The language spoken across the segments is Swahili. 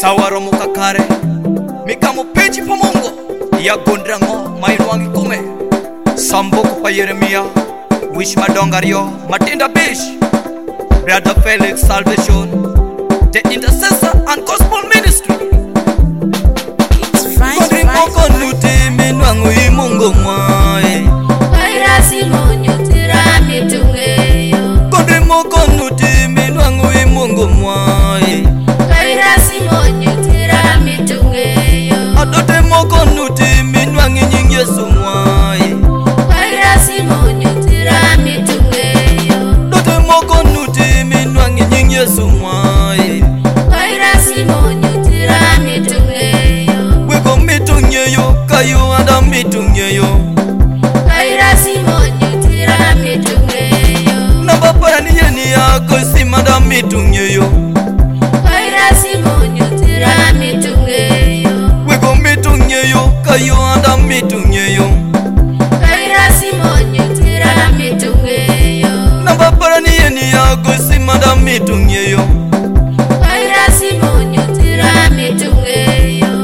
Sawaro mukakare Mikamo pechi pomongo Ya gondrango mairuangi kume Samboko pa Yeremia Wish madongario Matinda Bish Brother Felix Salvation The Intercessor and Gospel Ministry It's fine. Kondri moko nuti minwangu imungu mwae Kairasi monyo tira mitungeyo. Kondri moko nuti minwangu imungu mwae Kairasi monyo tira mitungeyo. Adote moko nuti minwangi nying Yesu mwae Kairasi monyo tira mitungeyo. Dote moko nuti minwangi nying Yesu mwae Kairasi monyo tira mitungeyo. Weko mitungeyo kayo anda mitungeyo Kairasi monyo tira mitungeyo. Namba parani yeni yako simanda mitungeyo Kairasi monyo tira mitungeyo. Weko mitungeyo kayo anda mitungeyo Kairasi monyo tira mitungeyo. Namba parani yeni yako simanda mitungeyo Kairasi monyo tira mitungeyo.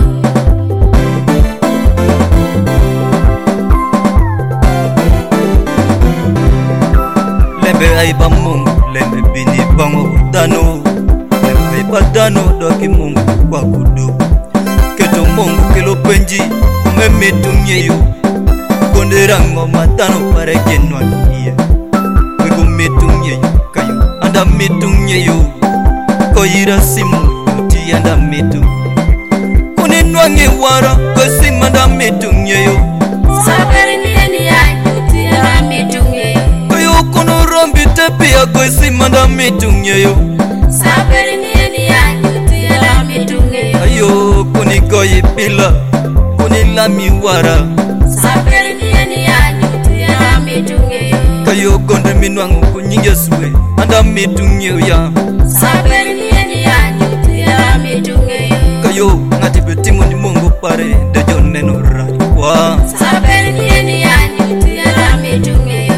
Lembe aiba Mungu, lembe bini bango dano Lembe aiba dano doki Mungu kwa kudu Keto Mungu kelo penji, ume mitungeyo Konderango matano pare genwa iye Weko mitungeyo, kayo anda mitungeyo Koyira simu, yuti anda mitu Kuni nwangi wara, kosim anda mitungeyo Sabari nieni yanyu tira mitungeyo. Kayo kono rambi tepia kosim anda mitungeyo Sabari nieni yanyu tira mitungeyo. Ayo kuni goyi pila, kuni lami wara Sabari nieni yanyu tira mitungeyo. Kayo gonde minwangu kunyinge suwe, anda mitungeyo ya Sabari nieni yanyu tira mitungeyo. Kayo ngati betimu ni Mungu pare, dejo neno rajwa Sabari nieni yanyu tira mitungeyo.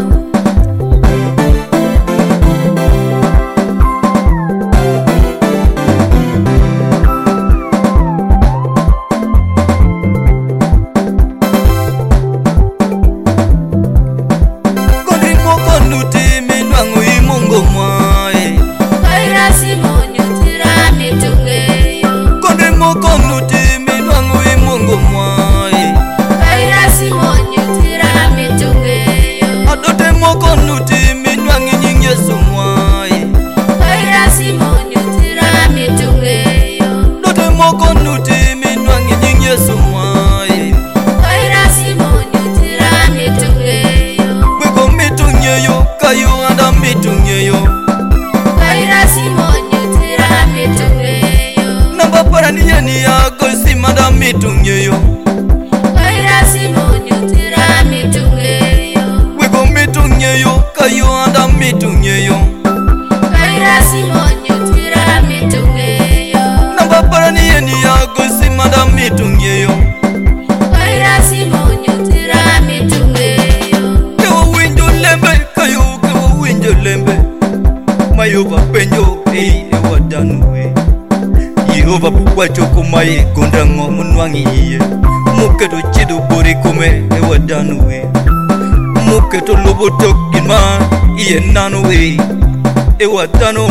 Kondri moko nuti minwangu imungu mwae Kairasi monyo tira mitungeyo. Kondri moko nuti minwangu imungu mwae Kairasi monyo tira mitungeyo. Adote moko nuti minwangi nying Yesu mwae Kairasi monyo tira mitungeyo. Dote moko nuti minwangi nying Yesu mwae Kairasi monyo tira mitungeyo. Weko mitungeyo kayo anda mitungeyo Kairasi monyo tira mitungeyo. Namba parani yeni yako simanda mitungeyo Kairasi monyo tira mitungeyo. Weko mitungeyo kayo anda mitungeyo Kairasi monyo tira mitungeyo. Namba parani yeni yako simanda mitungeyo Kairasi monyo tira mitungeyo. Kewa winjo lembe kayo kewa winjo lembe Mayova penjo ewa danuwe Yehova puwacho kumaye gondrango munwangi iye Muketo chidu bori kume ewa danuwe Muketo loboto kinma iye nanuwe ewa danu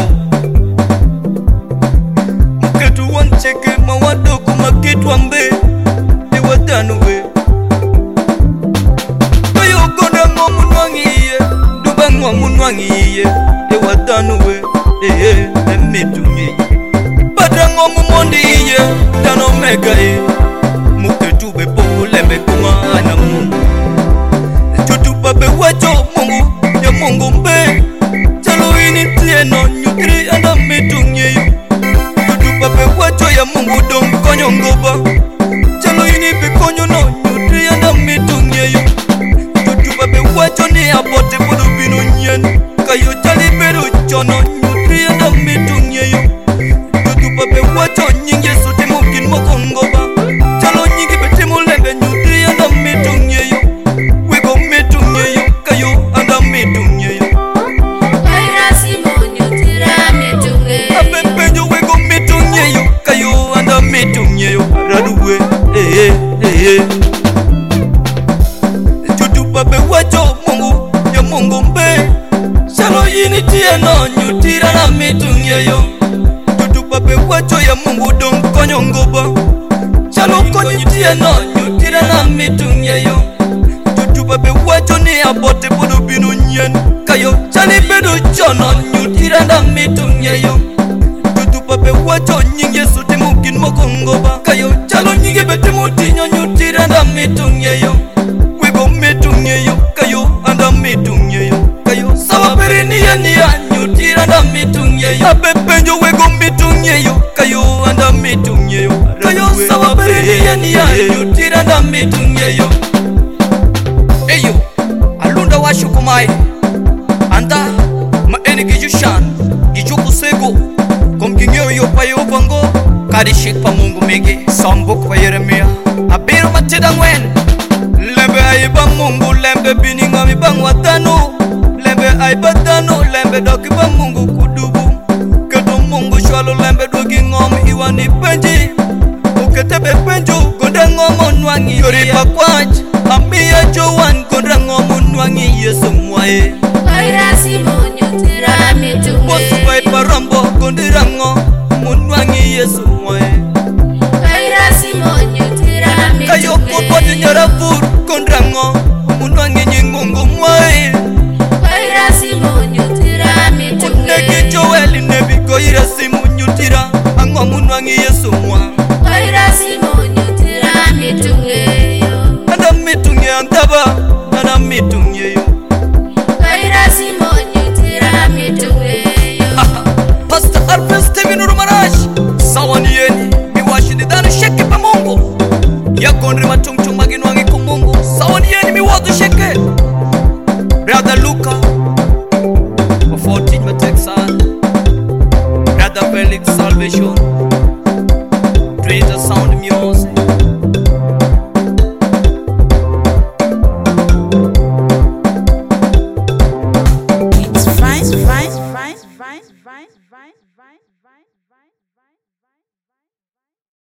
Muketo wancheke mawado kumakitwa mbe ewa danuwe Kayo gondrango munwangi iye Dubango munwangi iye ewa danuwe emitungi Padrango mumondi iye dano mega e Muketu be poku lembe kuma ana Mungu Chutupa be wacho Mungu ya Mungu mbe Chalo ini tieno nyukiri anda mitungi Chutupa be wacho ya Mungu dom konyo ngoba Chalo ini be konyo no nyukiri anda mitungi Chutupa be wacho ni apote podo binu nyen Kayo chali beru chono nyukiri anda mitungi Chutupa be wacho nyingi sote mukin mokongoba Chalo nyingi bete mulembe nyukiri anda mitungi Weko mitungi kayo anda mitungi Kairasi monyo tira mitungeyo. Ape penjo weko mitungi kayo no nyutira na mitunye yo. Tutu pape wacho ya Mungu don konyo ngoba. Chalo konyi tie no nyutira na mitunye yo. Tutu pape wacho ni abote podo binu nyen. Kayo chali bedo chono nyutira na mitunye yo. Tutu pape wacho nyinge sote mukin mokongoba. Kayo chalo nyinge bete mutinyo nyutira na mitunye yo. Wego mitunye yo. Kayo anda mitunye yo. Kayo sawa peri niya nyutira na mitunye yo. Abe penjo wego mitunye yo. Kayo anda mitunye yo. Kayo sawa peri niya nyutira na mitunye yo. Eyo alunda washukumai anda ma ene gijushan gijuku sego kom kingyo yo payo bango kadi shik pa Mungu mege sambuk pa Yeremia abiru matida ngwen lembe aiba Mungu lembe bininga mi bang watano lembe aiba tano lembe doki pa Mungu kudubu kedo Mungu shwalo lembe dogi ngom iwani penji uketebe penjo gonda ngomo nwangi yori pa kwaj amia jowan gonda ngomo nwangi Yesu mwae Oira simonyo tira mitunge Bosu pai parambo gonda ngomo nwangi Yesu mwae Oira simonyo tira mitunge Kayo kupoti nyara fur gonda ngomo nwangi nyingungu mwae Oira simonyo tira mitunge Kuneki joeli nebi koira simonyo tira ngomo nwangi Yesu mwae Oira simonyo tira mitunge yo Anda mitunge antaba Anda mitunge yo Oira simonyo tira mitunge yo Pastor Alfred Steven Urumarash Sawani yeni Miwashi ni dhanu sheki pa Mungu Ya kondri machungchung maginwangi kwa Mungu Sawani yeni miwadu sheke Brother Luka Wa 14 wa Texas Brother Felix Salvation Greater Sound Muse